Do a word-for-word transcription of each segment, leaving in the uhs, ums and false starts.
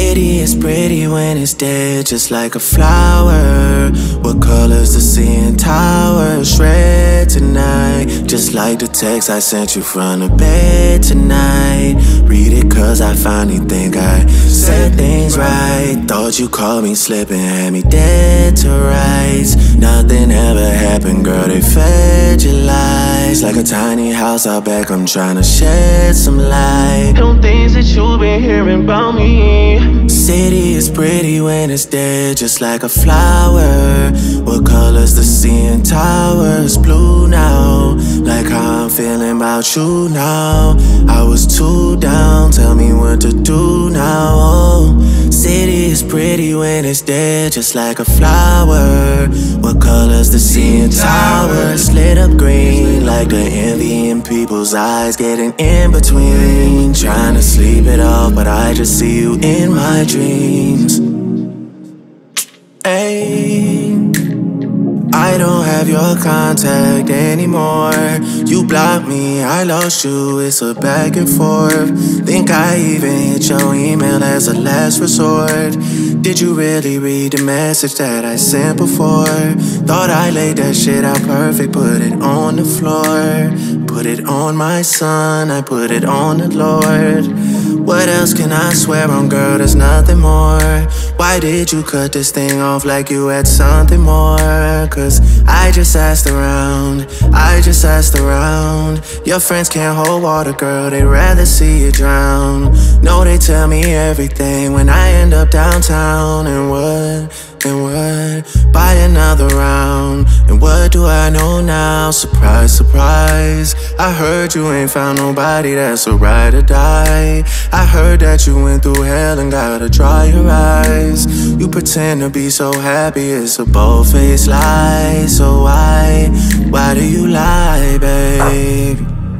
City is pretty when it's dead, just like a flower. What color's the C N Towers? Red tonight, just like the text I sent you from the bed tonight. Read it cause I finally think I said things right. Thought you called me slipping, had me dead to rights. Nothing ever happened, girl, they fed your lies. Like a tiny house out back, I'm trying to shed some light on things that you've been hearing about me. City is pretty when it's dead, just like a flower. What color's the C N Towers? Blue now, like how I'm feeling about you now. I was too down, tell me what to do now. Oh, city is pretty when it's dead, just like a flower. What color's the C N Towers? Lit up green, like the envy in people's eyes, getting in between. Trying to sleep it off, but I just see you in my dreams. Ay, I don't have your contact anymore. You blocked me, I lost you, it's a back and forth. Think I even hit your email as a last resort. Did you really read the message that I sent before? Thought I laid that shit out perfect, put it on the floor. Put it on my son, I put it on the Lord. What else can I swear on, girl, there's nothing more. Why did you cut this thing off like you had something more? Cause I just asked around, I just asked around. Your friends can't hold water, girl, they'd rather see you drown. No, they tell me everything when I end up downtown. And what, and what, buy another round. And what do I know now? Surprise, surprise, I heard you ain't found nobody that's a ride or die. I heard that you went through hell and gotta dry your eyes. You pretend to be so happy, it's a bold-faced lie. So why, why do you lie, babe?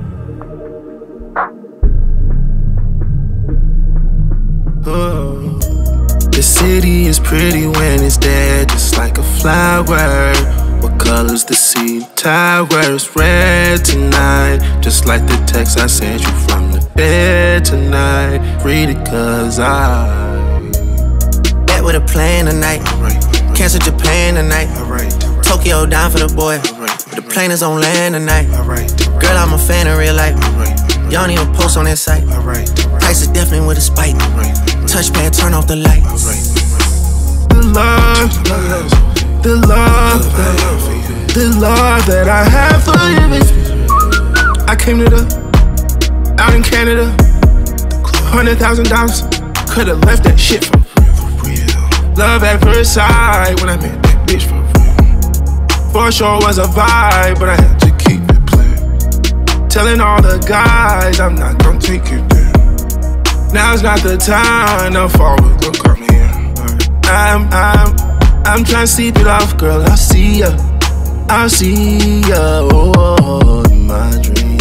Oh. The city is pretty when it's dead, just like a flower. What color's the C N Towers? Red tonight, just like the text I sent you from the bed tonight. Read it cause I met with a plane tonight. Right, right. Cancel Japan tonight. Right, right. Tokyo down for the boy. Right, right. The plane is on land tonight. Right, right. Girl, I'm a fan of real life. Right, right. Y'all don't even post on that site. Right, right. Price is definitely with a spike. Right, right. Touchpad, turn off the lights. Right, right. The love, the love, the, the love that I have for you. I came to the, out in Canada, hundred thousand dollars. Could've left that shit for real, for real. Love at first sight when I met that bitch for real. For sure was a vibe, but I had to keep it playing. Telling all the guys I'm not gonna take it there. Now's not the time to forward, look on me. I'm, I'm, I'm trying to sleep it off, girl. I'll see ya, I'll see ya, oh, in my dreams.